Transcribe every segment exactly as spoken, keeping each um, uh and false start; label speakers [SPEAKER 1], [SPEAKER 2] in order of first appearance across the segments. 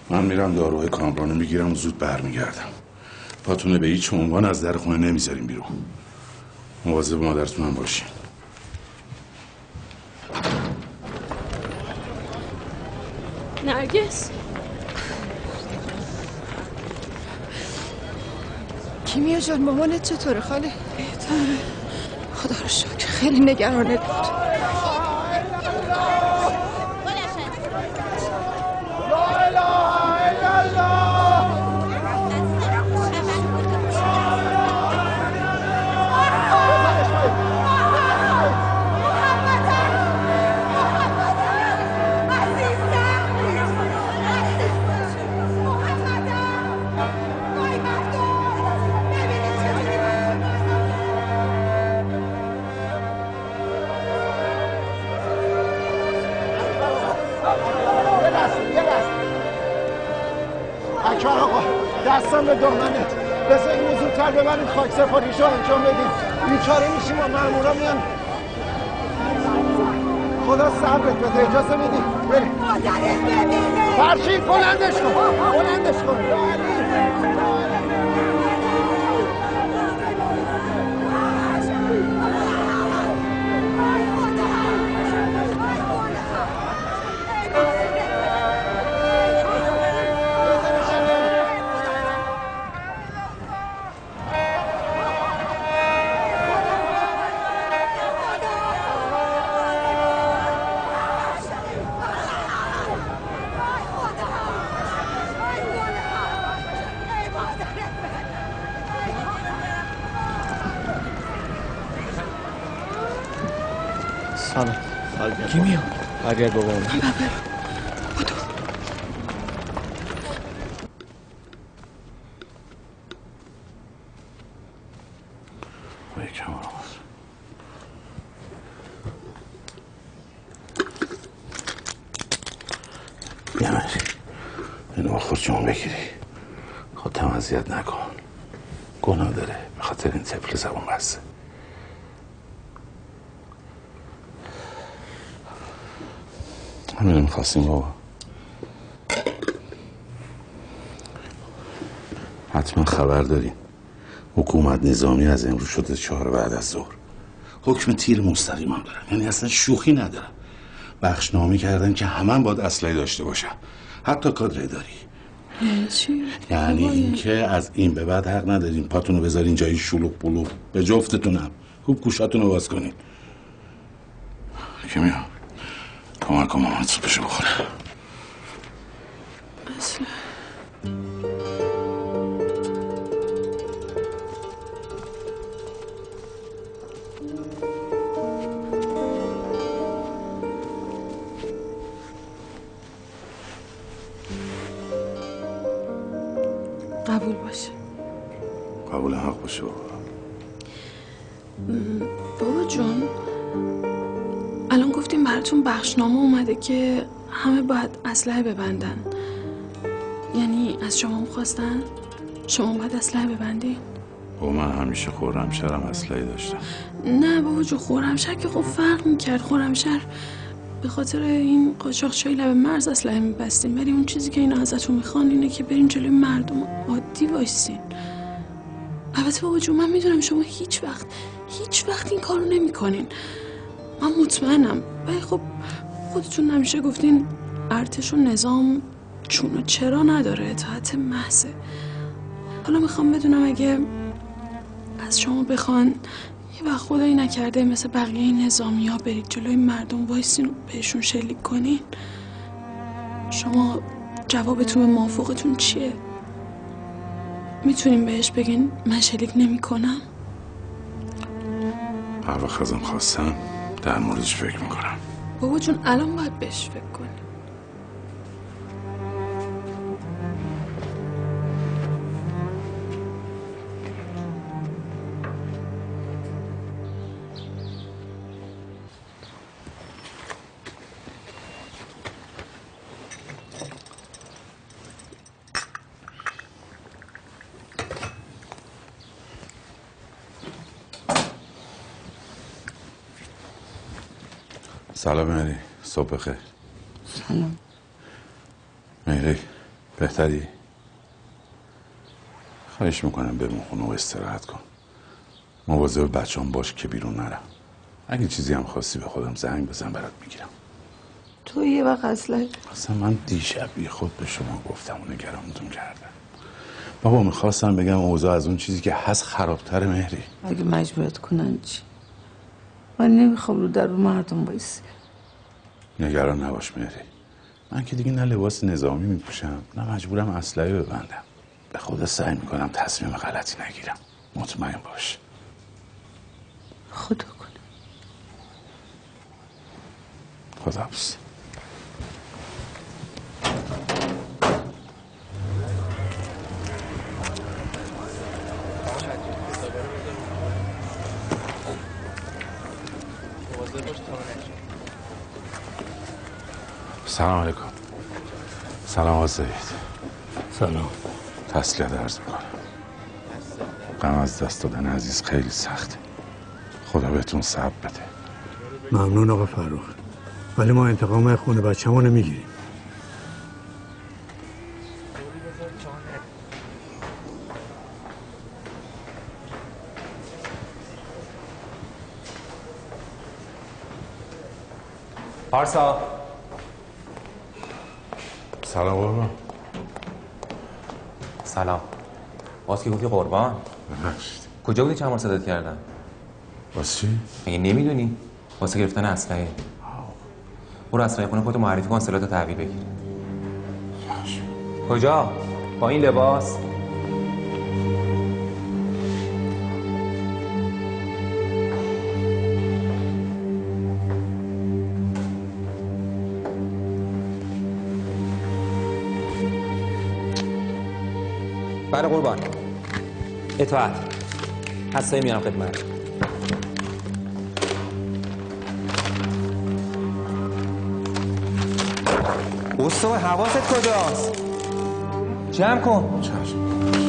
[SPEAKER 1] من میرم داروهای کامرانو میگیرم و زود برمیگردم. پاتونه به هیچ عنوان از در خونه نمیذاریم بیرون. مواظب مادرتون هم باشین.
[SPEAKER 2] نرگس
[SPEAKER 3] کیمیا جان مامانت چطوره خاله؟ بهتره خدا رو شکر. خیلی نگرانت بود.
[SPEAKER 4] دستم به دامنت بذار اینو زودتر ببرید خاک سپاریشو انجام بدید. بیچاره میشیم و مامورا میان. خدا صبرت بده. اجازه میدید بریم. مادرت ببینه. فرشید بلندش کن بلندش کن.
[SPEAKER 5] سلام. کیمیا برگرد بابا اون
[SPEAKER 3] بابا بودو
[SPEAKER 1] با یکم آماز بیا مری اینو با خورچمون بگیری. خودتم اذیت نکن. گناه داره به خاطر این طفل زبون بسته. همینو میخواستیم بابا. حتما خبر دارین حکومت نظامی از امروز شده چهار بعد از ظهر. حکم تیر مستقیم هم دارن، یعنی اصلا شوخی ندارن. بخشنامه کردن که همه باید اسلحه داشته باشن، حتی کادر اداری.
[SPEAKER 2] چی؟
[SPEAKER 1] یعنی اینکه از این به بعد حق ندارین پاتونو بذارین جایی شلوغ بلوغ. به جفتتونم خوب گوشاتونو باز کنین. کیمیا کمک کن مامانت صبحشو بخوره.
[SPEAKER 2] اصلا قبول باشه.
[SPEAKER 1] قبول حق باشه بابا.
[SPEAKER 2] بابا جون الان گفتیم براتون بخشنامه اومده که همه باید اسلحه ببندن. یعنی از شما هم خواستن شما باید اسلحه ببندین؟
[SPEAKER 1] با من همیشه خرمشهرم اسلحه داشتم.
[SPEAKER 2] نه بابا جو خرمشهر که خب فرق میکرد. خرمشهر به خاطر این قاچاقچیای لب مرز اسلحه میبستین، ولی اون چیزی که اینا ازتون میخوان اینه که برین جلوی مردم عادی وایسین. البته بابا جو من میدونم شما هیچ وقت هیچ وقت این کارو نمیکنین، من مطمئنم، ولی خب خودتون همیشه گفتین ارتش و نظام چون و چرا نداره، اطاعت محضه. حالا میخوام بدونم اگه از شما بخوان یه وقت خدایی نکرده مثل بقیه نظامی ها برید جلوی مردم وایسین و بهشون شلیک کنین، شما جوابتون به موافقتون چیه؟ میتونین بهش بگین من شلیک نمی کنم؟
[SPEAKER 1] هر وقت ازم خواستن در موردش فکر میکنم.
[SPEAKER 2] بابا جون الان باید بهش فکر کنی.
[SPEAKER 1] سلام مهری، صبح بخیر.
[SPEAKER 6] سلام
[SPEAKER 1] مهری بهتری؟ خواهش میکنم بمون خونه و استراحت کن. مواظب بچه‌ام باش که بیرون نرم. اگه چیزی هم خواستی به خودم زنگ بزن برات میگیرم.
[SPEAKER 3] تو یه وقت اصلا
[SPEAKER 1] اصلا من دیشب بی خود به شما گفتم و نگرانتون کردم. بابا میخواستم بگم اوضاع از اون چیزی که هست خرابتر مهری.
[SPEAKER 3] اگه مجبورت کنن چی؟ من نمیخوام رو در رو مردم بایستی.
[SPEAKER 1] نگران نباش مهری. من که دیگه نه لباس نظامی میپوشم نه مجبورم اسلحه ببندم. به خدا سعی میکنم تصمیم غلطی نگیرم. مطمئن باش.
[SPEAKER 3] خدا کنه.
[SPEAKER 1] خداحافظ. سلام علیکم. سلام آقا زید.
[SPEAKER 5] سلام.
[SPEAKER 1] تسلیت عرض میکنم. غم از دست دادن عزیز خیلی سخته. خدا بهتون صبر بده.
[SPEAKER 6] ممنون آقا فرخ، ولی ما انتقام خونه بچه‌مو نمیگیریم.
[SPEAKER 7] پارسا.
[SPEAKER 1] سلام قربان.
[SPEAKER 7] سلام. باز که گفتی قربان؟
[SPEAKER 1] ببخشید.
[SPEAKER 7] کجا بودی چند بار صدات کردم؟
[SPEAKER 1] واسه چی؟
[SPEAKER 7] مگه نمیدونی؟ واسه گرفتن اسلحه. برو اسلحه خونه خودتو معرفی کن سلاحتو تحویل بگیر. کجا؟ با این لباس؟ بله قربان. اطاعت. حسایی میام خدمت. استاد حواست کجاست؟ جمع کن.
[SPEAKER 1] چشم.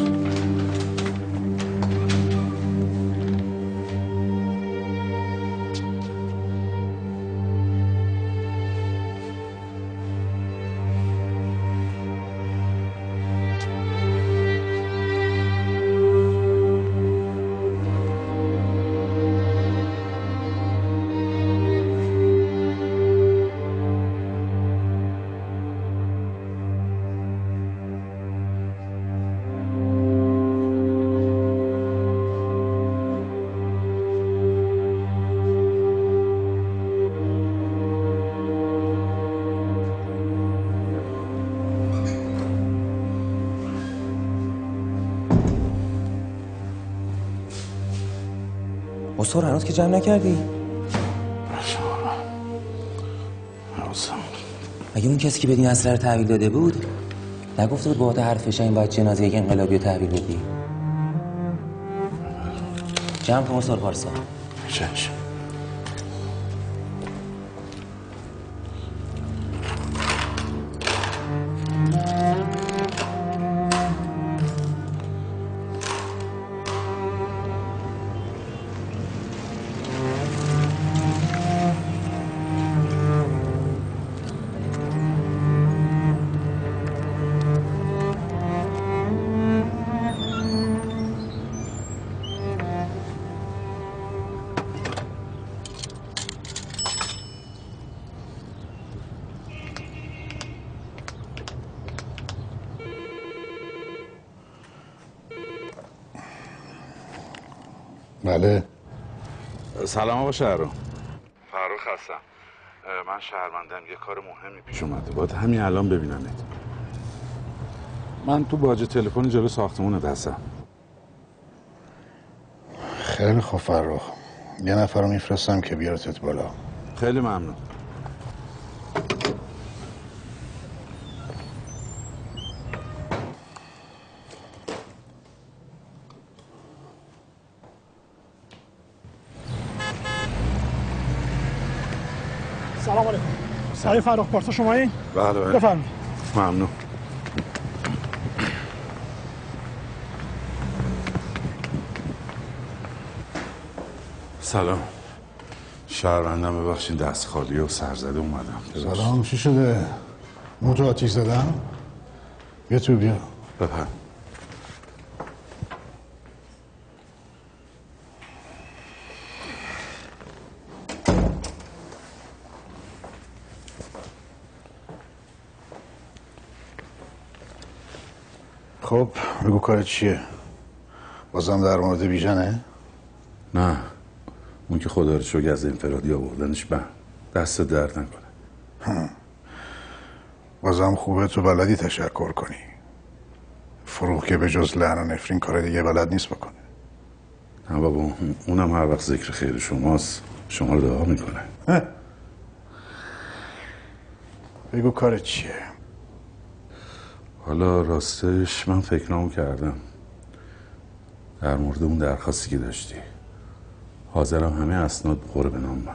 [SPEAKER 7] استاد هنوز که جمع نکردی؟ اگه اون کسی که بدین اسلحه رو تحویل داده بود نگفته بود با حرفش این باید جنازه یک انقلابی رو تحویل بدی؟ جمع کن استاد پارسا.
[SPEAKER 1] چشم.
[SPEAKER 8] بله.
[SPEAKER 1] سلام آقا شهرام. فرخ هستم. من شهرمندم، یه کار مهمی پیش اومده. باید همین الان ببینمت. من تو باج تلفن جلو ساختمونت هستم.
[SPEAKER 8] خیلی خوب فرخ. یه نفر رو میفرستم که بیارتت بالا.
[SPEAKER 1] خیلی ممنون.
[SPEAKER 9] سلام علیکم. آقای فرخ پارسا شمایی؟
[SPEAKER 1] بله بله.
[SPEAKER 9] بفرمایید.
[SPEAKER 1] ممنون. سلام. شهروندم، ببخشید دست خالی و سرزده اومدم.
[SPEAKER 8] سلام، چی شده؟ موتو آتیش زدم؟ بیا تو بیا.
[SPEAKER 1] بفهم.
[SPEAKER 8] خب بگو کارت چیه؟ بازم در مورد بیژنه؟
[SPEAKER 1] نه، اون که خدا رو شکر از انفرادی آوردنش به دست درد نکنه.
[SPEAKER 8] بازم خوبه تو بلدی تشکر کنی. فروغ که به جز لعن و نفرین کار دیگه بلد نیست بکنه.
[SPEAKER 1] نه بابا، اونم هر وقت ذکر خیر شماست شما رو دعا میکنه.
[SPEAKER 8] بگو کارت چیه؟
[SPEAKER 1] حالا راستش من فکر نامو کردم در مورد اون درخواستی که داشتی. حاضرم همه اسناد بخوره به نام من.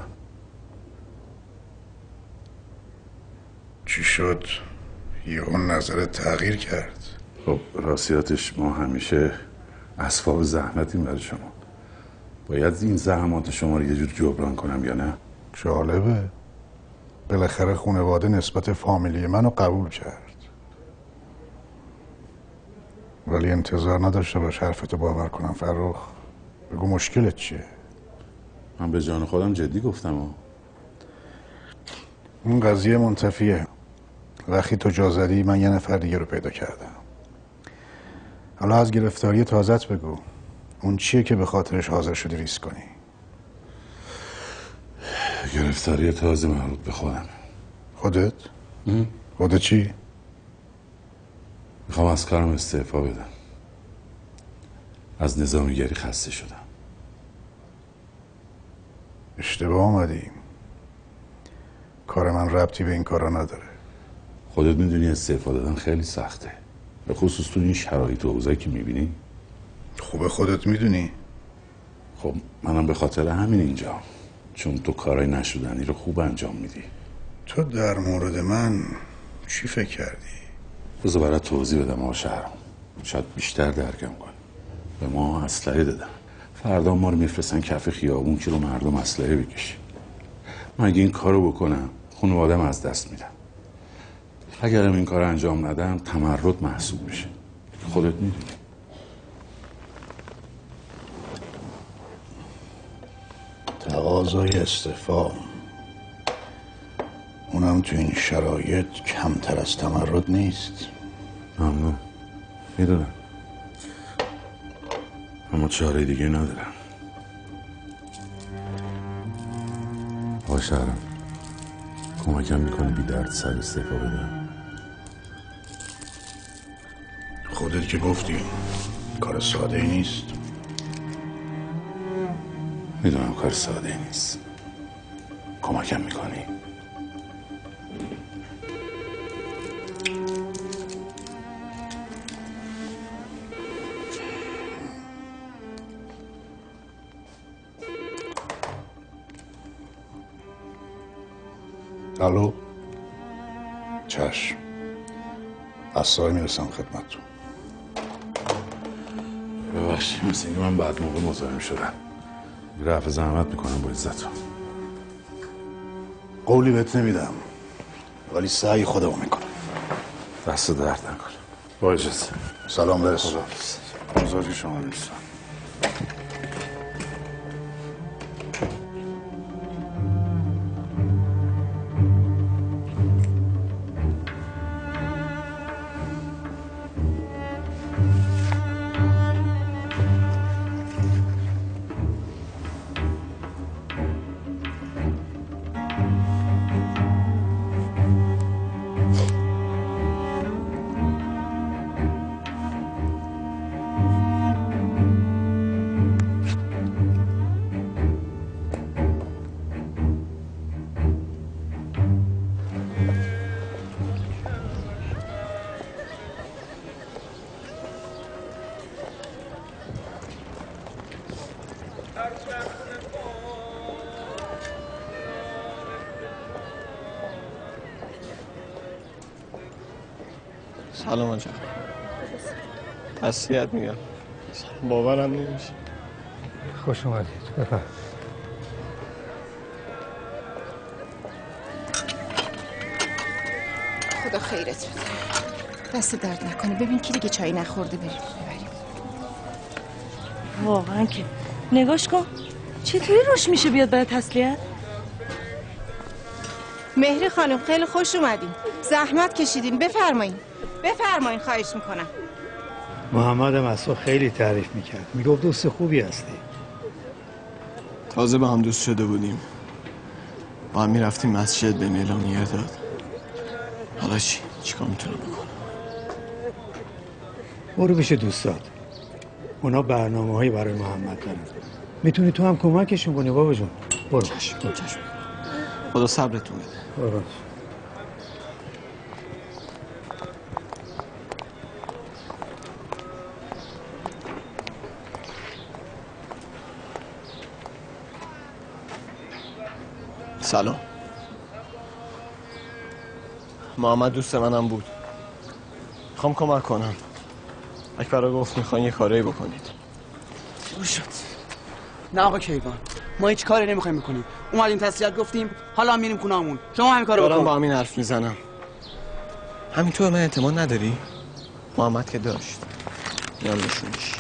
[SPEAKER 8] چی شد؟ یهو نظرت تغییر کرد؟
[SPEAKER 1] خب راستیاتش ما همیشه اسباب زحمتیم برای شما. باید این زحمات شما رو یه جور جبران کنم یا نه؟
[SPEAKER 8] جالبه. بالاخره خانواده نسبت فامیلی منو قبول کرد. ولی انتظار نداشته باش حرفتو باور کنم فرخ. بگو مشکلت چیه؟
[SPEAKER 1] من به جان خودم جدی گفتم ها.
[SPEAKER 8] این قضیه منتفیه. وقتی تو جا زدی من یه نفر دیگه رو پیدا کردم. حالا از گرفتاری تازت بگو. اون چیه که به خاطرش حاضر شدی ریسک کنی؟
[SPEAKER 1] گرفتاری تازه مربوط به خودم.
[SPEAKER 8] خودت؟ خودت چی؟
[SPEAKER 1] میخوام از کارم استعفا بدم. از نظامیگری خسته شدم.
[SPEAKER 8] اشتباه آمدی. کار من ربطی به این کارا نداره.
[SPEAKER 1] خودت میدونی استعفا دادن خیلی سخته، به خصوص تو این شرایط و اوضاعی که میبینی.
[SPEAKER 8] خوبه خودت میدونی.
[SPEAKER 1] خب منم به خاطر همین اینجا، چون تو کارای نشدنی رو خوب انجام میدی.
[SPEAKER 8] تو در مورد من چی فکر کردی؟
[SPEAKER 1] بذار برات توضیح بدم آقا شهرام، شاید بیشتر درکم کنی. به ما اسلحه دادن، فردا ما رو میفرستن کف خیابون که رو مردم اسلحه بکشی. من اگه این کارو بکنم خانواده‌ام از دست میدم. اگرم این کار انجام ندم تمرد محسوب میشه. خودت میدونی.
[SPEAKER 8] تقاضای استعفا، اونم تو این شرایط کمتر از تمرد نیست.
[SPEAKER 1] ممنون، میدونم، اما چاره دیگه ندارم. آقا شهرام، کمکم میکنی بی درد سر استعفا بدم؟
[SPEAKER 8] خودت که گفتی کار ساده ای نیست.
[SPEAKER 1] میدونم کار ساده ای نیست. کمکم میکنی؟
[SPEAKER 8] الو. چشم، از سای میرسم خدمتتون.
[SPEAKER 1] ببخشید مثل اینکه من بعد موقع مزاحم شدم. رفع زحمت میکنم با عزتون.
[SPEAKER 8] قولی بهت نمیدم ولی سعی خودمو میکنم.
[SPEAKER 1] دست درد نکنه. با اجازه.
[SPEAKER 8] سلام برس.
[SPEAKER 1] خداحافظ. بزرگ شما نیستم.
[SPEAKER 5] سلام آنجا. تسلیت میگم. باورم نمیشه.
[SPEAKER 6] خوش اومدید. بفرم.
[SPEAKER 3] خدا خیرت بده. دست درد نکنه. ببین کی دیگه چای نخورده بریم ببریم.
[SPEAKER 10] واقعا که نگاش کن چطوری روش میشه بیاد برای تسلیت.
[SPEAKER 3] مهری خانم خیلی خوش اومدین، زحمت کشیدین، بفرمایین بفرمایین خواهش میکنم.
[SPEAKER 6] محمد مسعود خیلی تعریف میکرد، میگفت دوست خوبی هستی.
[SPEAKER 5] تازه با هم دوست شده بودیم، با هم میرفتیم مسجد، به اعلامیه داد. حالا چی؟ چیکار میتونم بکنم؟
[SPEAKER 6] برو پیش دوستات، اونا برنامه هایی برای محمد دارن، میتونی تو هم کمکشون کنی بابا جون. برو.
[SPEAKER 5] چشم چشم. خدا صبرتون بده.
[SPEAKER 6] برو.
[SPEAKER 5] سلام. محمد دوست منم بود، میخوام کمک کنم. اکبرا گفت میخواین یه کاری بکنید.
[SPEAKER 11] شروع شد. نه آقا کیوان، ما هیچ کاری نمیخوایم بکنیم. اومدیم تسلیت گفتیم، حالا هم میریم خونه‌مون. شما همین کارو بکن.
[SPEAKER 5] دارم با همین حرف میزنم. همینطور من اعتماد نداری؟ محمد که داشت. میام نشونش.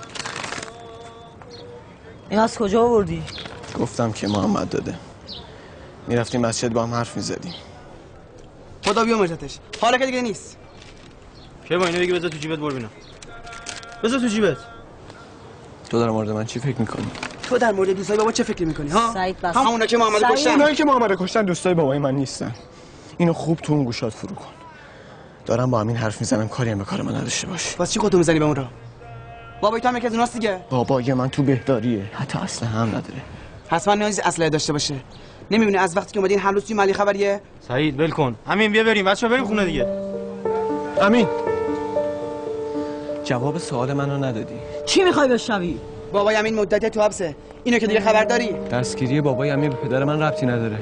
[SPEAKER 10] این از کجا آوردی؟
[SPEAKER 5] گفتم که محمد داده. میرفتیم مسجد با هم حرف میزدیم.
[SPEAKER 11] خدا بیامرزتش. حالا که دیگه نیست.
[SPEAKER 12] که با اینو بگی بذار تو جیبت برو ببینم. بذار تو جیبت.
[SPEAKER 5] تو در مورد من چی فکر میکنی؟
[SPEAKER 11] تو در مورد دوستای بابا چه فکر میکنی ها؟
[SPEAKER 10] سعید بس.
[SPEAKER 11] همونا که محمد کشتن.
[SPEAKER 5] اونایی که محمد کشتن دوستای بابای من نیستن. اینو خوب تو اون گوشات فرو کن. دارم با همین حرف میزنم، کاری هم به کار من نداشته باش.
[SPEAKER 11] واسه چی خودتو میزنی به اون را؟ بابای تو هم یکی از اوناست دیگه.
[SPEAKER 5] بابای من تو بهداریه، حتی اسلحه هم نداره.
[SPEAKER 11] حتما نیازی اسلحه داشته باشه. نمیبینی از وقتی که اومدین هر روز توی مالی خبریه؟
[SPEAKER 12] سعید ول کن. امین بیا بریم بچه‌ها، بریم خونه دیگه.
[SPEAKER 5] امین جواب سوال منو ندادی.
[SPEAKER 10] چی میخوای بشنوی؟
[SPEAKER 11] بابای امین مدت تو حبسه. اینو که دیگه خبر داری؟
[SPEAKER 5] دستگیری بابای امین به پدر من ربطی نداره.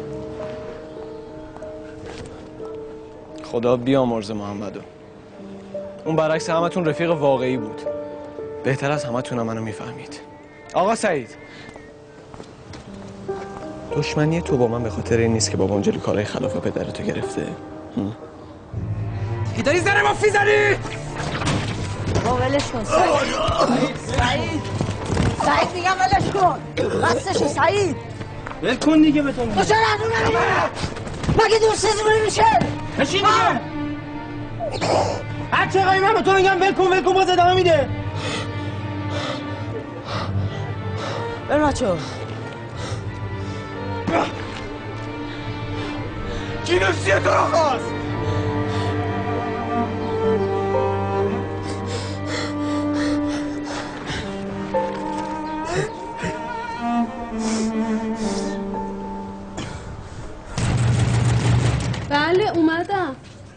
[SPEAKER 5] خدا بیامرزه محمدو. اون برعکس همتون رفیق واقعی بود. بهتر از همتون هم منو میفهمید. آقا سعید، دشمنی تو با من به خاطر این نیست که بابام جلوی کارهای خلاف پدرتو گرفته.
[SPEAKER 11] کی داری زره مافی زنی؟
[SPEAKER 10] با ولش کن سعید. سعید سعید میگم ولش کن. بسش سعید.
[SPEAKER 12] ول کن دیگه به تو میگم.
[SPEAKER 10] تو چرا اون نمیگه؟ مگه دوستت نمیشه؟
[SPEAKER 12] بشین دیگه. هر چقدر من به تو میگم ول کن ول کن باز ادامه میده.
[SPEAKER 10] بریم بچه‌ها.
[SPEAKER 12] کی نفسی تو رو خواست؟
[SPEAKER 2] بله اومدم.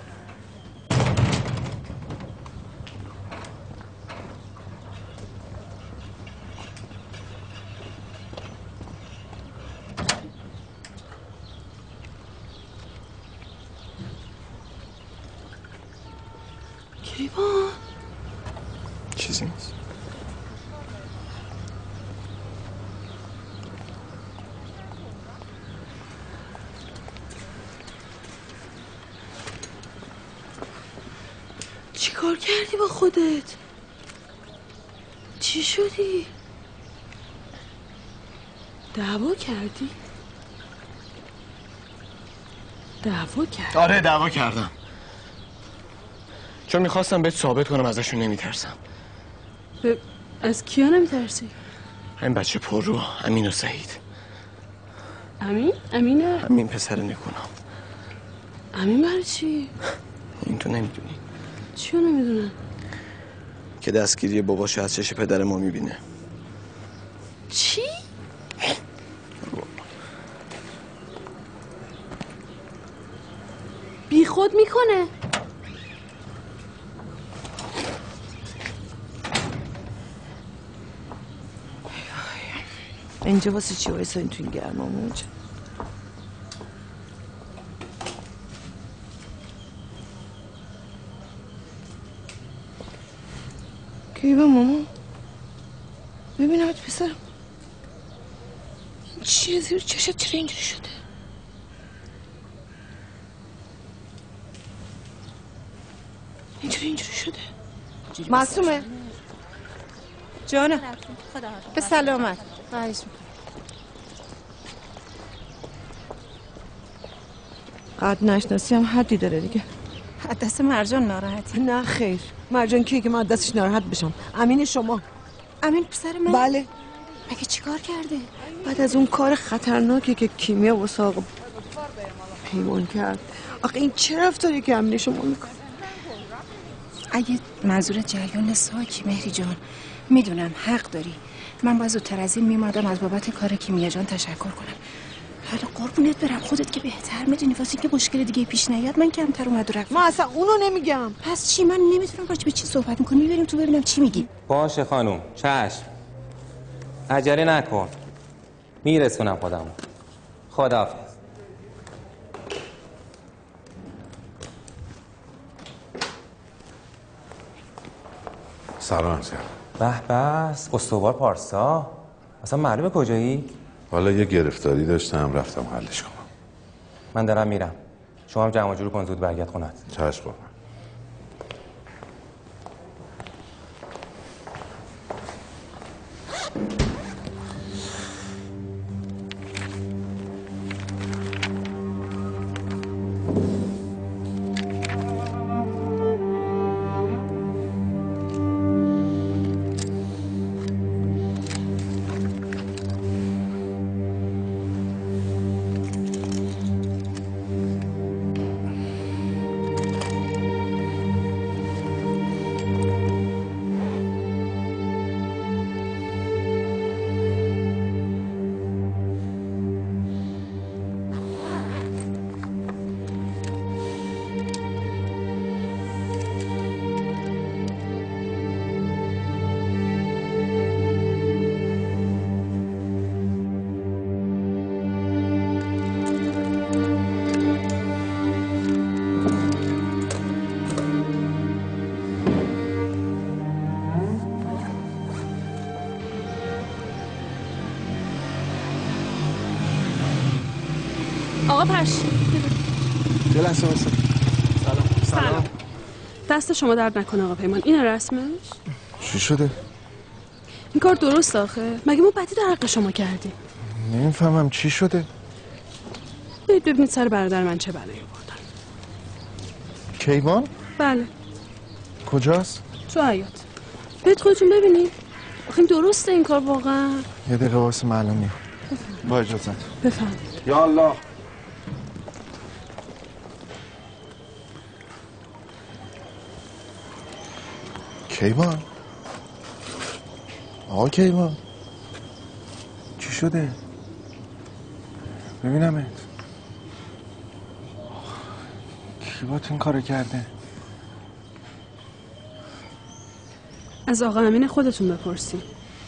[SPEAKER 2] کیوان
[SPEAKER 5] چیزی نیست.
[SPEAKER 2] چی کار کردی با خودت؟ چی شدی؟ دعوا کردی؟ دعوا کردی؟
[SPEAKER 5] آره دعوا کردم، چون میخواستم بهت ثابت کنم ازشون نمیترسم.
[SPEAKER 2] ب... از کیا نمیترسی؟
[SPEAKER 5] همین بچه پر رو، امین و سعید.
[SPEAKER 2] امین؟ امینه؟
[SPEAKER 5] امین پسر نکنم.
[SPEAKER 2] امین برای چی؟
[SPEAKER 5] این تو نمیدونی.
[SPEAKER 2] چیو نمیدونم؟
[SPEAKER 5] که دستگیری باباش از چش پدر ما میبینه.
[SPEAKER 2] چی؟ بی خود میکنه.
[SPEAKER 10] اینجا واسه چی وایسا تو این گرما موج؟
[SPEAKER 3] کیوان مامان ببینم پسرم چیه زیر چشت؟ چرا اینجوری شده؟ اینجوری
[SPEAKER 2] چرا اینجوری شده؟
[SPEAKER 3] معصومه جانم به سلامت. خواهش میکنم. قد نشناسی هم حدی داره دیگه.
[SPEAKER 13] دست مرجان ناراحتی؟
[SPEAKER 3] نه خیر، مرجان کیه که من دستش ناراحت بشم؟ امین شما.
[SPEAKER 13] امین پسر من؟
[SPEAKER 3] بله.
[SPEAKER 13] مگه چیکار کرده؟
[SPEAKER 3] بعد از اون کار خطرناکی که کیمیا و ساق پیمان کرد، آخه این چه رفتاری که امین شما میکنه؟
[SPEAKER 13] اگه منظور جریان ساکی مهری جان، میدونم حق داری. من باید زودتر از این میمادم از بابت کار کیمیا جان تشکر کنم. حالا قربونت برم، خودت که بهتر میدونی واسه اینکه مشکل دیگه پیش نیاد من کمتر اومد و رفت.
[SPEAKER 3] من اصلا اونو نمیگم.
[SPEAKER 13] پس چی؟ من نمیتونم راجع به چی صحبت میکنی؟ میبریم تو ببینم چی میگی.
[SPEAKER 7] باشه خانوم، چشم. عجله نکن، میرسونم خودمو. خداحافظ.
[SPEAKER 1] سلام سلام.
[SPEAKER 7] به بس استوار پارسا، اصلا معلومه کجایی؟
[SPEAKER 1] حالا یه گرفتاری داشتم رفتم حلش کنم.
[SPEAKER 7] من دارم میرم، شما هم جمع جور کن زود برگرد خونت.
[SPEAKER 1] چشم بابا.
[SPEAKER 2] آقا پش
[SPEAKER 4] یه لحظه واسه.
[SPEAKER 2] سلام. سلام. دست شما درد نکنه آقا پیمان. این رسمش؟
[SPEAKER 4] چی شده؟
[SPEAKER 2] این کار درست آخه؟ مگه ما بدی در حق شما کردیم؟
[SPEAKER 4] نمیفهمم چی شده؟
[SPEAKER 2] برید ببینید سر برادر من چه بلایی آوردن.
[SPEAKER 4] کیوان؟
[SPEAKER 2] بله.
[SPEAKER 4] کجاست؟
[SPEAKER 2] تو حیاط. برید خودتون ببینید. آخه این درسته این کار واقعا؟
[SPEAKER 4] یه دقیقه واسه معلوم میام. با اجازت.
[SPEAKER 2] بفهم.
[SPEAKER 4] یا الله. کیوان؟ آقا کیوان چی شده؟ ببینمت. کی با این کارو کرده؟
[SPEAKER 2] از آقا امین خودتون بپرسید.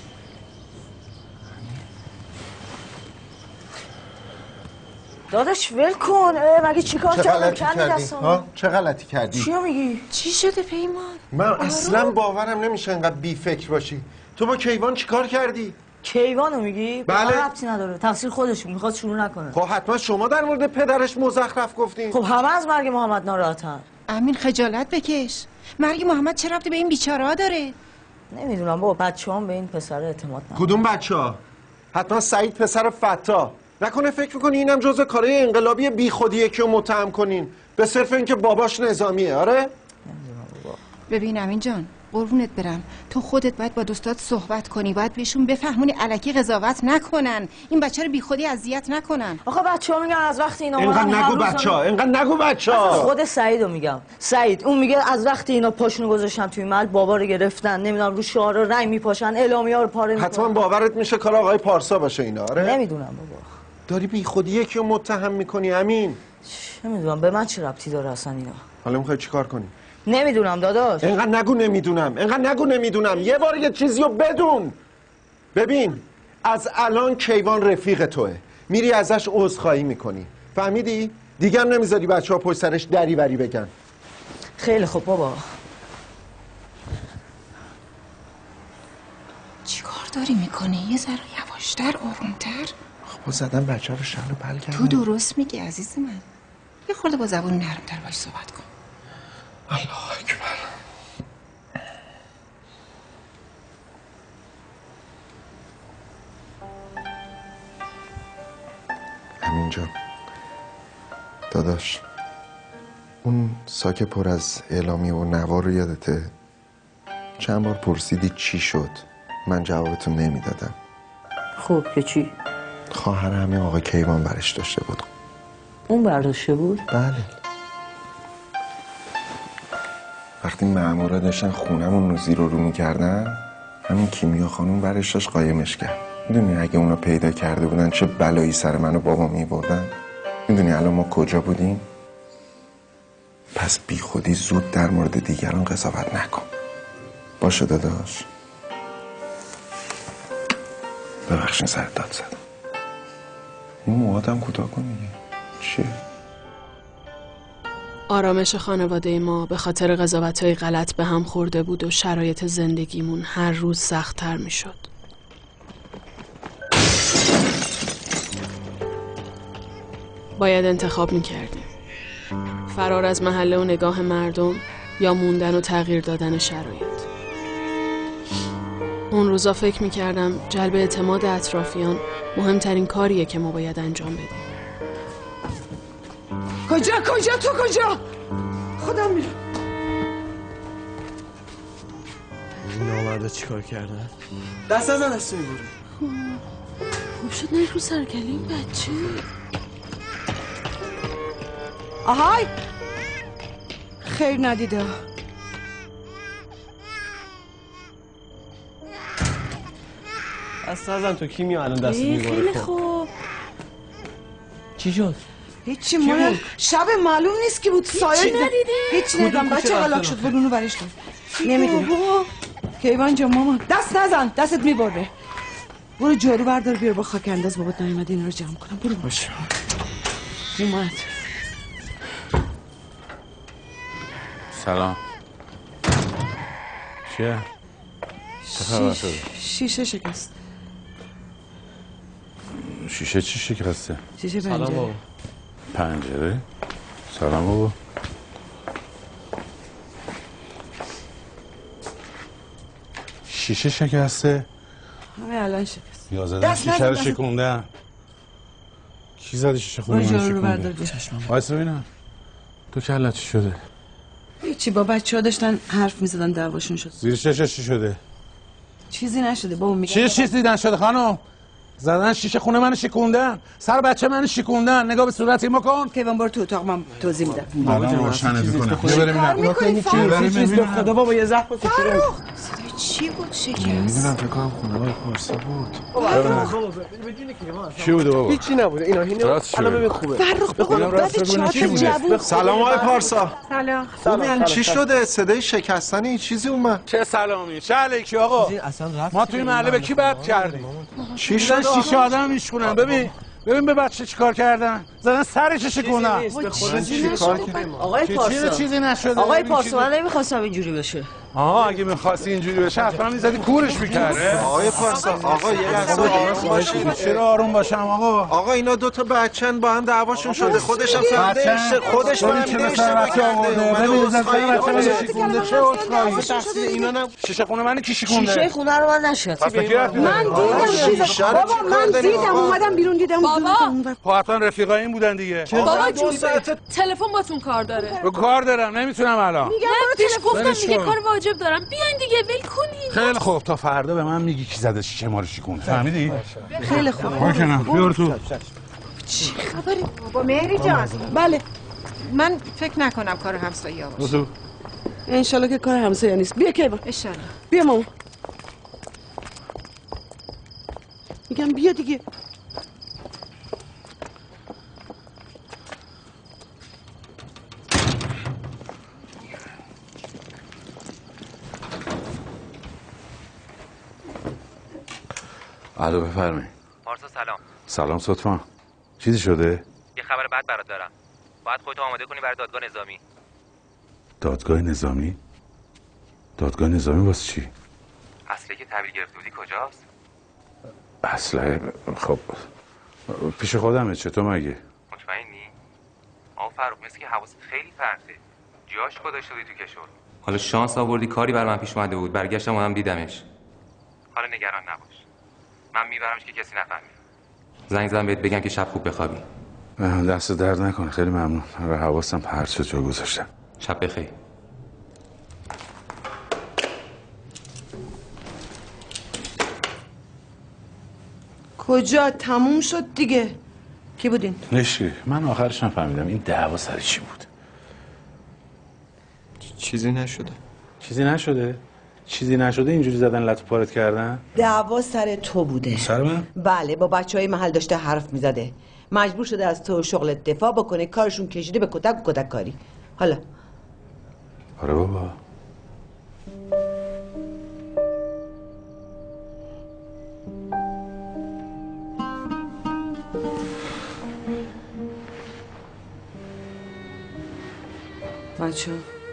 [SPEAKER 10] داداش ول کن. مگه چیکار کردی؟
[SPEAKER 4] کردی؟ ها؟ چه غلطی کردی؟
[SPEAKER 10] چی میگی؟
[SPEAKER 13] چی شده پیمان؟
[SPEAKER 4] من اصلا باورم نمیشه انقدر بی فکر باشی. تو با کیوان چیکار کردی؟
[SPEAKER 10] کیوانو میگی؟
[SPEAKER 4] بله.
[SPEAKER 10] به ربطی نداره. تفسیر خودش میخواد شروع نکنه.
[SPEAKER 4] خب حتما شما در مورد پدرش مزخرف گفتین.
[SPEAKER 10] خب همه از مرگ محمد ناراحتن.
[SPEAKER 13] امین خجالت بکش. مرگ محمد چه ربطی به این بیچاره‌ها داره؟
[SPEAKER 10] نمیدونم بابا، بچه‌هام به این پسر اعتماد ندارن.
[SPEAKER 4] کدوم بچه‌ها؟ حتما سعید پسر فتا. نکنه فکر می‌کنی اینم جزء کارهای انقلابی بیخودیه که متهم کنین به صرف اینکه باباش نظامیه. آره؟
[SPEAKER 10] نمیدونم بابا.
[SPEAKER 13] ببین امین جان، قربونت برم، تو خودت باید با دوستات صحبت کنی، باید بهشون بفهمونی الکی قضاوت نکنن، این بچه رو بیخودی اذیت نکنن.
[SPEAKER 10] آخه بچه‌ها میگن از وقتی اینا
[SPEAKER 4] اینقدر نگو بچه‌ها، اینقدر نگو بچه‌ها.
[SPEAKER 10] خود سعیدو میگم. سعید اون میگه از وقتی اینا پاشونو گذاشتن توی محل بابا رو گرفتن، نمیدونم رو شعارا رنگ میپاشن، اعلامیه‌ها رو پاره میکنن.
[SPEAKER 4] حتما باورت میشه کار آقای پارسا باشه اینا. آره؟
[SPEAKER 10] نمیدونم بابا.
[SPEAKER 4] داری بیخودی یکی رو متهم میکنی امین.
[SPEAKER 10] چه میدونم به من چه ربطی داره اصلا اینا.
[SPEAKER 4] حالا میخوای چیکار کنی؟
[SPEAKER 10] نمیدونم داداش.
[SPEAKER 4] اینقدر نگو نمیدونم، اینقدر نگو نمیدونم. یه بار یه چیزی رو بدون. ببین از الان کیوان رفیق توه، میری ازش عذرخواهی میکنی، فهمیدی؟ دیگه هم نمیذاری بچه‌ها پشت سرش دری بری بگن.
[SPEAKER 10] خیلی خوب بابا.
[SPEAKER 13] چی کار داری میکنی؟ یه ذره یواشتر، آرومتر.
[SPEAKER 4] خب زدن بچه رو شل و پل کردن.
[SPEAKER 13] تو درست میگی عزیز من. یه خورده با زبون نرمتر باش صحبت کن.
[SPEAKER 4] الله اکبر. امین جان داداش، اون ساک پر از اعلامی و نوار رو یادته؟ چند بار پرسیدی چی شد، من جوابتون نمیدادم.
[SPEAKER 10] خب که چی؟
[SPEAKER 4] خواهر همین آقا کیوان برش داشته بود.
[SPEAKER 10] اون برداشته بود؟
[SPEAKER 4] بله. وقتی مامورا داشتن خونمون رو زیر و رو میکردن، همین کیمیا خانوم برش داشت قایمش کرد. میدونی اگه اونا پیدا کرده بودن چه بلایی سر من و بابا میبردن؟ میدونی الان ما کجا بودیم؟ پس بی خودی زود در مورد دیگران قضاوت نکن. باشه داداش؟ ببخشین سر داد زدم. این موهاتم کوتاه کن دیگه. چیه؟
[SPEAKER 2] آرامش خانواده ما به خاطر قضاوت‌های غلط به هم خورده بود و شرایط زندگیمون هر روز سخت‌تر می‌شد. باید انتخاب می‌کردیم. فرار از محله و نگاه مردم یا موندن و تغییر دادن شرایط. اون روزا فکر می‌کردم جلب اعتماد اطرافیان مهمترین کاریه که ما باید انجام بدیم.
[SPEAKER 3] کجا کجا تو کجا؟ خودم میرم.
[SPEAKER 5] این نامردا چیکار کردن؟
[SPEAKER 11] دست نزن دست میبره.
[SPEAKER 2] خوب شد نه رو سرکله این بچه.
[SPEAKER 3] آهای خیر ندیده.
[SPEAKER 5] دست نزن تو کیمیا الان دست میبره.
[SPEAKER 2] خیلی خوب.
[SPEAKER 5] چی شد؟
[SPEAKER 3] هیچی مادر شب معلوم نیست که بود سایه
[SPEAKER 2] هیچی ندیده؟
[SPEAKER 3] هیچ ندیدم بچه غلق شد بود اونو برش داد نمیدونم. کیوان جان مامان دست نزن دستت میبره. برو جارو بردار بیار با خاک انداز بابات نیومد اینا رو جمع کنم. برو باشه اومد.
[SPEAKER 1] سلام. چیه؟ چه خبر شده؟
[SPEAKER 3] شیشه شکست.
[SPEAKER 1] شیشه چی شکسته؟
[SPEAKER 3] شیشه
[SPEAKER 5] سلام
[SPEAKER 3] پنجره.
[SPEAKER 5] بابا.
[SPEAKER 1] پنجره؟ سلام بابا. شیشه شکسته؟
[SPEAKER 3] همه الان شکست.
[SPEAKER 1] یا زدن شیشه رو شکوندن. کی زده شیشه خونه من شکونده؟ وایسا ببینم. تو کلت چی شده؟
[SPEAKER 3] هیچی با بچه ها داشتن حرف میزدن دعواشون شد.
[SPEAKER 1] زیر چشش چی شده؟
[SPEAKER 3] چیزی نشده بابا میگم.
[SPEAKER 1] چی چیزی نشده خانم؟ زدن شیشه خونه منو شکوندن، سر بچه منو شکوندن. نگاه به صورت ما کن.
[SPEAKER 3] کیوان برو تو اتاق من توضیح میدم.
[SPEAKER 1] بابا روشنت میکنم.
[SPEAKER 3] کار میکنی فرق؟
[SPEAKER 5] چیز به خدا بابا یه زهر فکر
[SPEAKER 3] صدای چی بود شکست؟
[SPEAKER 4] میدونم فکر کنم خونه های پارسا بود.
[SPEAKER 1] چی بوده بابا؟
[SPEAKER 5] هیچی نبوده اینا هینو الان ببین خوبه.
[SPEAKER 3] فرخ بابا بعد چهار تا جوون.
[SPEAKER 4] سلام آقای پارسا.
[SPEAKER 3] سلام.
[SPEAKER 4] خوبین چی شده؟ صدای شکستن این چیزی اومد.
[SPEAKER 1] چه سلامی؟ چه علیکی آقا؟ ما توی محله به کی بد کردیم؟
[SPEAKER 4] چی شد؟
[SPEAKER 1] شیشه آدم میشکنن. ببین ببین به بچه چیکار کردن؟ زدن سرش شکوندن.
[SPEAKER 10] آقای پارسا
[SPEAKER 1] چیزی نشده.
[SPEAKER 10] آقای پارسا من نمیخواستم اینجوری بشه.
[SPEAKER 1] آها اگه می‌خواستی اینجوری بشه حتما می‌زدی کورش می‌کردی.
[SPEAKER 4] آقای پارسا آقا یه لحظه آروم باشید.
[SPEAKER 1] چرا آروم باشم آقا؟
[SPEAKER 4] آقا اینا دو تا بچه‌ن با هم دعواشون شده. خودش هم فهمیده خودش فهمیده اشتباه کرده.
[SPEAKER 1] ببین زن بچه‌ش شکونده. چه عذرخواهی؟ اینا نه شیشه خونه من کی شکونده؟
[SPEAKER 10] شیشه خونه رو من نشد.
[SPEAKER 1] پس به کی رفتی؟
[SPEAKER 3] من دیدم بابا من دیدم اومدم بیرون دیدم.
[SPEAKER 2] بابا
[SPEAKER 1] حتما رفیقای این بودن دیگه.
[SPEAKER 2] بابا جون تلفن باتون کار داره.
[SPEAKER 1] به کار دارم نمیتونم الان.
[SPEAKER 2] میگم برو گفتم دیگه کار واجب دارم. بیاین دیگه ول کنین.
[SPEAKER 1] خیلی خوب تا فردا به من میگی کی زده شیشه ما رو شکونده. فهمیدی؟
[SPEAKER 3] خیلی خوب.
[SPEAKER 1] باکنم بیار تو.
[SPEAKER 3] چی خبری؟
[SPEAKER 13] با مهری جان
[SPEAKER 3] بله
[SPEAKER 13] من فکر نکنم کار همسایه‌ها باشه.
[SPEAKER 3] انشالله که کار همسایه نیست. بیا کیوان.
[SPEAKER 13] انشالله.
[SPEAKER 3] بیا مامان. میگم بیا دیگه.
[SPEAKER 1] الو بفرمایید.
[SPEAKER 7] پارسا سلام.
[SPEAKER 1] سلام صدفان. چیزی شده؟
[SPEAKER 7] یه خبر بد برات دارم. باید خودت آماده کنی برای دادگاه نظامی.
[SPEAKER 1] دادگاه نظامی؟ دادگاه نظامی واسه چی؟
[SPEAKER 7] اصلی که تحویل گرفته بودی کجاست؟
[SPEAKER 1] اصله خب پیش خودمه. چطور مگه؟
[SPEAKER 7] مطمئنی؟ آقا فرخ مثل که حواست خیلی پرته. جاش گذاشته بودی تو کشور. حالا شانس آوردی کاری بر من پیش اومده بود. برگشتم اومدم دیدمش. حالا نگران نباش. من میبرمش که کسی نفهمه. زنگ زدم بهت بگم که شب خوب بخوابی.
[SPEAKER 1] دست درد نکنه، خیلی ممنون. آره حواسم پرت شد جا گذاشتم.
[SPEAKER 7] شب بخیر.
[SPEAKER 3] کجا؟ تموم شد دیگه. کی بودین؟
[SPEAKER 1] نشی من آخرش نفهمیدم این دعوا سر چی بود.
[SPEAKER 5] چیزی نشده.
[SPEAKER 1] چیزی نشده؟ چیزی نشده اینجوری زدن لط و پارت کردن؟
[SPEAKER 3] دعوا سر تو بوده.
[SPEAKER 1] سر من؟
[SPEAKER 3] بله، با بچه های محل داشته حرف میزده، مجبور شده از تو شغل دفاع بکنه، کارشون کشیده به کتک و کتک کاری. حالا
[SPEAKER 1] آره بابا.
[SPEAKER 3] بچه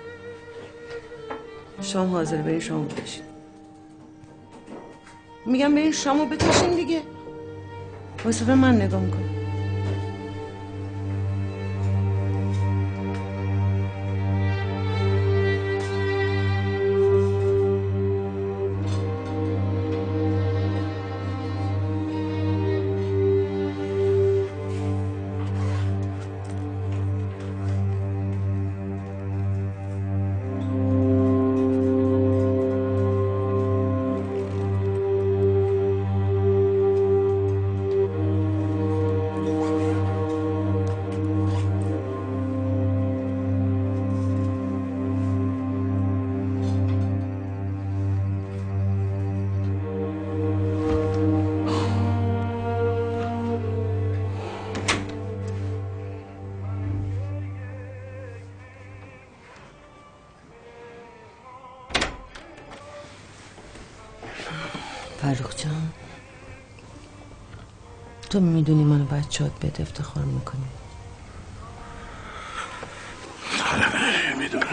[SPEAKER 3] شام حاضره، برین شامو بکشین. میگم برین شامو بکشین دیگه. واسه من نگاه میکن. فرخ جان، تو میدونی من و بچه‌هات بهت افتخار میکنی.
[SPEAKER 1] آره میدونم.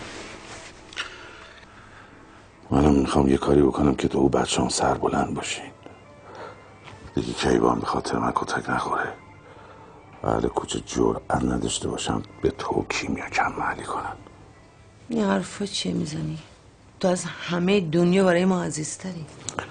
[SPEAKER 1] منم میخوام یه کاری بکنم که تو و بچه‌ام سر بلند باشین. دیگه کیوان به خاطر من کتک نخوره. اهل کوچه جرأت نداشته باشم به تو کیمیا کم محلی کنن.
[SPEAKER 3] این حرفا چیه میزنی؟ تو از همه دنیا برای ما عزیزتری.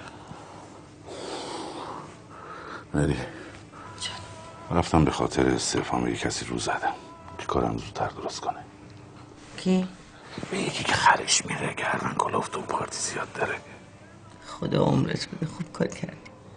[SPEAKER 1] مری رفتم به خاطر استعفام یه کسی رو زدم که کارم زودتر درست کنه.
[SPEAKER 3] کی؟
[SPEAKER 1] به یکی که خرش میره، گردن کلفت و پارتی زیاد داره.
[SPEAKER 3] خدا عمرت بده، خوب کار کردی.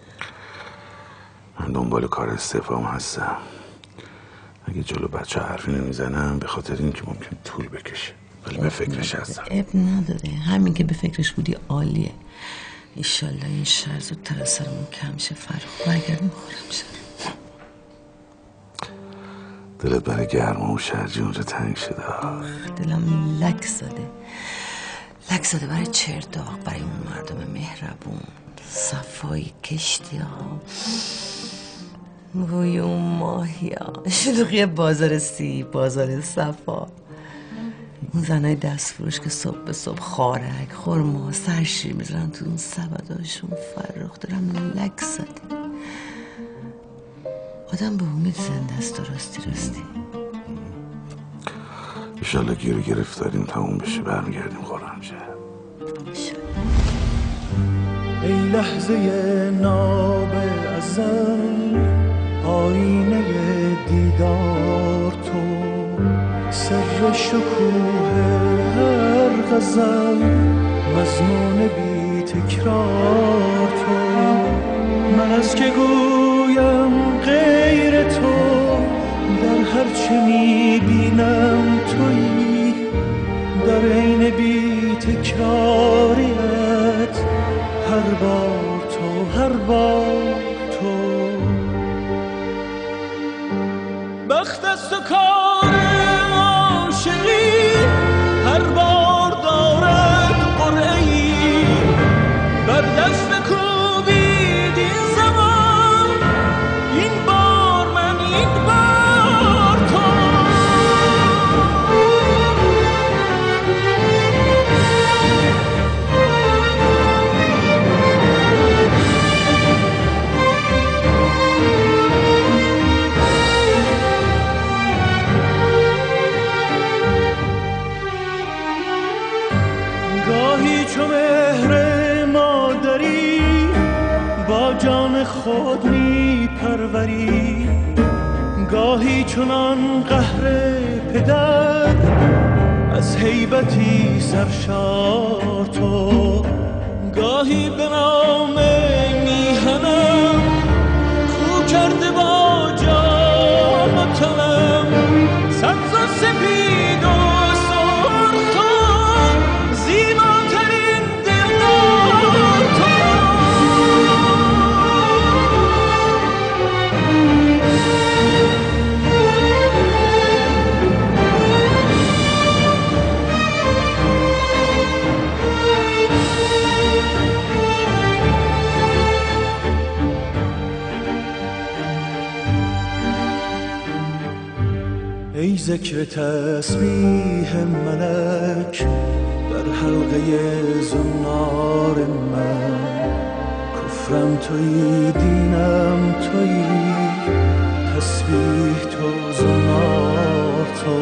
[SPEAKER 1] من دنبال کار استعفام هستم. اگه جلو بچه حرفی نمیزنم به خاطر این که ممکن طول بکشه، ولی به فکرش هستم.
[SPEAKER 3] اب نداره، همین که به فکرش بودی عالیه. ایشالله این شهر زودتر از سرمون کم شه. فرخ برگردیم خورم شد.
[SPEAKER 1] دلت برای گرما و شرجی اونجا تنگ شده.
[SPEAKER 3] دلم لک زده، لک زده برای چرداغ، برای اون مردم مهربون، صفای کشتی ها، گوی اون ماهی ها، شلوغی بازار سی، بازار صفا، اون زنای دست فروش که صبح به صبح خارک، خورما، سرشیر میذارن تو اون سبداشون. فرخ دارم لک زده. آدم به امید زنده است و راستی راستی.
[SPEAKER 1] ایشالله گیر گرفتاریم تموم بشه، برمیگردیم خرمشهر.
[SPEAKER 14] ای لحظه ناب ازل، آینه دیدار تو، سر شکوه هر غزل، مضمون بی تکرار تو. من از که گویم غیر تو، در هر چه میبینم تویی، در عین بی تکراریت، هر بار تو، هر بار تو. بخت است و کار عاشقی، هر بار دارد قرعه‌ای، بر دست بکوبید این زمان، این بار من، این بار تو. گاهی چنان قهر پدر از هیبتی سرشار تو، گاهی به نام میهنم کو کرده با جان و تنم، سبز و سپید و سرخ تو، زیباترین دلدار تو. ای ذکر تسبیح ملک در حلقه زنار من، کفرم تویی دینم تویی، تسبیح تو زنار تو.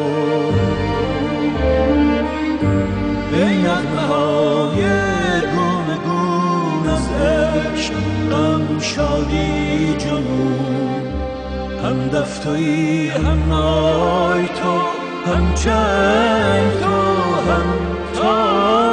[SPEAKER 14] ای نغمه های گونه گون از عشق، غم شادی جنون، هم دفتویی هم نای تو، هم چنگ تو هم تا